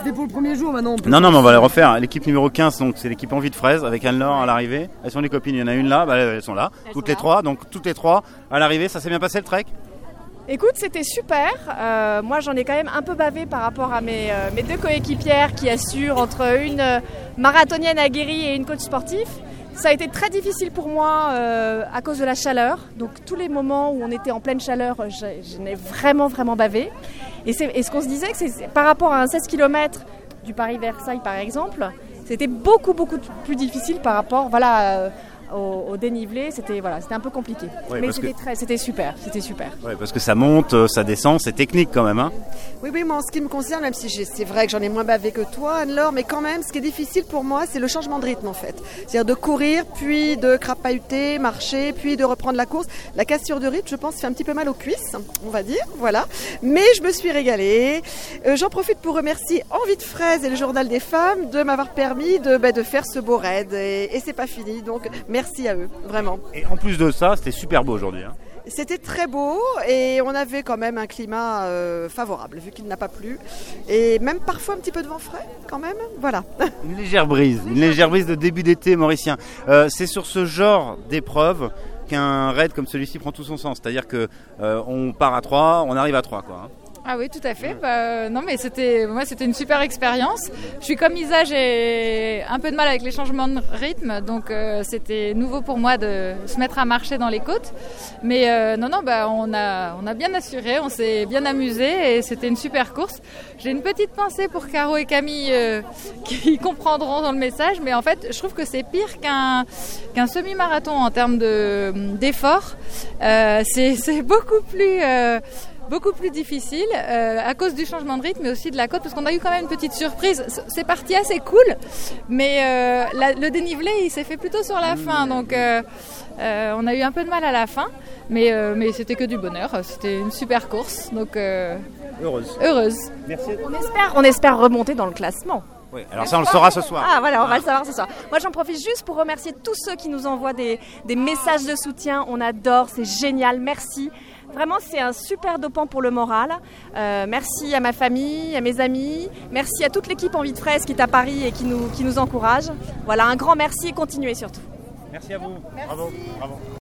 C'était pour le premier jour, maintenant. Non, mais on va les refaire. L'équipe numéro 15, donc c'est l'équipe Envie de Fraise avec Anne-Laure à l'arrivée. Elles sont des copines, il y en a une là, elles sont là. Toutes les trois à l'arrivée. Ça s'est bien passé le trek ? Écoute, c'était super. Moi, j'en ai quand même un peu bavé par rapport à mes deux coéquipières qui assurent entre une marathonienne aguerrie et une coach sportif. Ça a été très difficile pour moi à cause de la chaleur. Donc tous les moments où on était en pleine chaleur, je n'ai vraiment bavé. Et ce qu'on se disait, que c'est par rapport à un 16 km du Paris-Versailles par exemple, c'était beaucoup plus difficile par rapport au dénivelé, c'était un peu compliqué. Oui, mais c'était super. Oui, parce que ça monte, ça descend, c'est technique quand même. Hein. Oui, moi en ce qui me concerne, même si c'est vrai que j'en ai moins bavé que toi, Anne-Laure, mais quand même, ce qui est difficile pour moi, c'est le changement de rythme en fait. C'est-à-dire de courir, puis de crapahuter, marcher, puis de reprendre la course. La cassure de rythme, je pense, fait un petit peu mal aux cuisses, on va dire, voilà. Mais je me suis régalée. J'en profite pour remercier Envie de Fraise et le Journal des Femmes de m'avoir permis de faire ce beau raid. Et c'est pas fini, donc merci à eux, vraiment. Et en plus de ça, c'était super beau aujourd'hui. Hein. C'était très beau et on avait quand même un climat favorable vu qu'il n'a pas plu et même parfois un petit peu de vent frais quand même, voilà. Une légère brise de début d'été mauricien. C'est sur ce genre d'épreuve qu'un raid comme celui-ci prend tout son sens, c'est-à-dire que on part à 3, on arrive à 3 quoi. Hein. Ah oui, tout à fait. Non, mais c'était une super expérience. Je suis comme Isa, j'ai un peu de mal avec les changements de rythme, donc c'était nouveau pour moi de se mettre à marcher dans les côtes. Mais on a bien assuré, on s'est bien amusé et c'était une super course. J'ai une petite pensée pour Caro et Camille qui comprendront dans le message, mais en fait, je trouve que c'est pire qu'un semi-marathon en termes d'effort. C'est beaucoup plus difficile à cause du changement de rythme mais aussi de la côte parce qu'on a eu quand même une petite surprise. C'est parti assez cool mais le dénivelé il s'est fait plutôt sur la fin donc on a eu un peu de mal à la fin mais c'était que du bonheur, c'était une super course donc heureuse. Merci. On espère remonter dans le classement. Oui, alors ça on le saura ce soir. Ah voilà, on va le savoir ce soir. Moi j'en profite juste pour remercier tous ceux qui nous envoient des messages de soutien, on adore, c'est génial, merci. Vraiment, c'est un super dopant pour le moral. Merci à ma famille, à mes amis. Merci à toute l'équipe Envie de Fraise qui est à Paris et qui nous encourage. Voilà, un grand merci et continuez surtout. Merci à vous. Merci. Bravo.